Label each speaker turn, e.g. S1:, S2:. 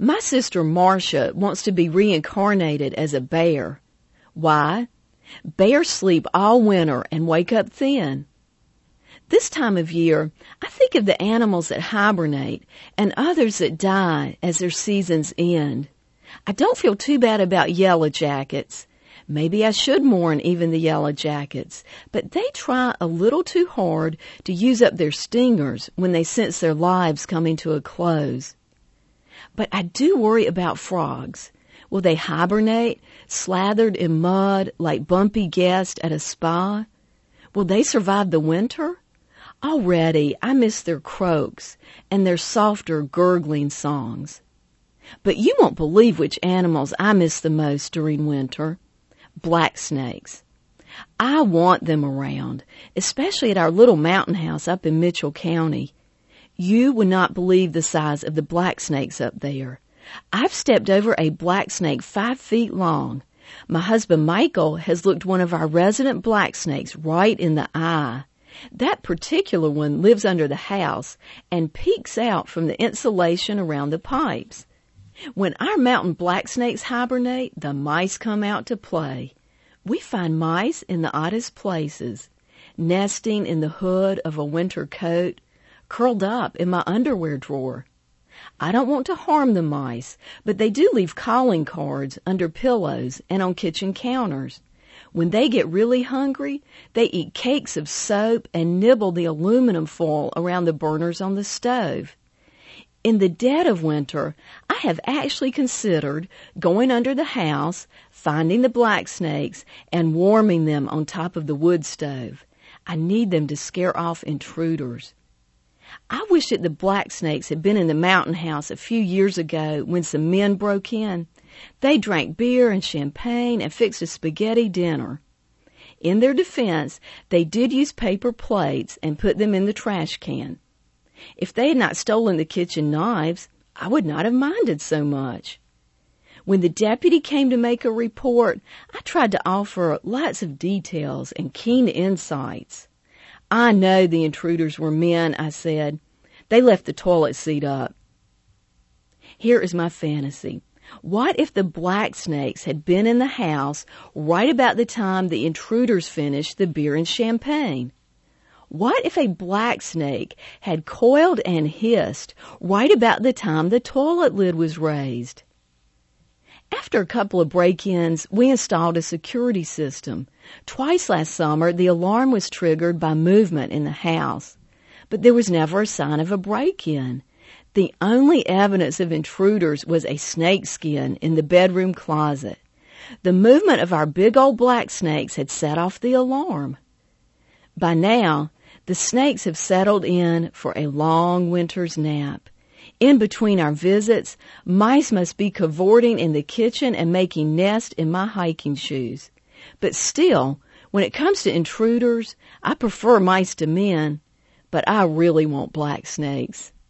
S1: My sister Marcia wants to be reincarnated as a bear. Why? Bears sleep all winter and wake up thin. This time of year, I think of the animals that hibernate and others that die as their seasons end. I don't feel too bad about yellow jackets. Maybe I should mourn even the yellow jackets, but they try a little too hard to use up their stingers when they sense their lives coming to a close. But I do worry about frogs. Will they hibernate, slathered in mud like bumpy guests at a spa? Will they survive the winter? Already I miss their croaks and their softer gurgling songs. But you won't believe which animals I miss the most during winter. Black snakes. I want them around, especially at our little mountain house up in Mitchell County. You would not believe the size of the black snakes up there. I've stepped over a black snake 5 feet long. My husband Michael has looked one of our resident black snakes right in the eye. That particular one lives under the house and peeks out from the insulation around the pipes. When our mountain black snakes hibernate, the mice come out to play. We find mice in the oddest places, nesting in the hood of a winter coat, curled up in my underwear drawer. I don't want to harm the mice, but they do leave calling cards under pillows and on kitchen counters. When they get really hungry, they eat cakes of soap and nibble the aluminum foil around the burners on the stove. In the dead of winter, I have actually considered going under the house, finding the black snakes, and warming them on top of the wood stove. I need them to scare off intruders. I wish that the black snakes had been in the mountain house a few years ago when some men broke in. They drank beer and champagne and fixed a spaghetti dinner. In their defense, they did use paper plates and put them in the trash can. If they had not stolen the kitchen knives, I would not have minded so much. When the deputy came to make a report, I tried to offer lots of details and keen insights. I know the intruders were men, I said. They left the toilet seat up. Here is my fantasy. What if the black snakes had been in the house right about the time the intruders finished the beer and champagne? What if a black snake had coiled and hissed right about the time the toilet lid was raised? After a couple of break-ins, we installed a security system. Twice last summer, the alarm was triggered by movement in the house, but there was never a sign of a break-in. The only evidence of intruders was a snake skin in the bedroom closet. The movement of our big old black snakes had set off the alarm. By now, the snakes have settled in for a long winter's nap. In between our visits, mice must be cavorting in the kitchen and making nests in my hiking shoes. But still, when it comes to intruders, I prefer mice to men, but I really want black snakes.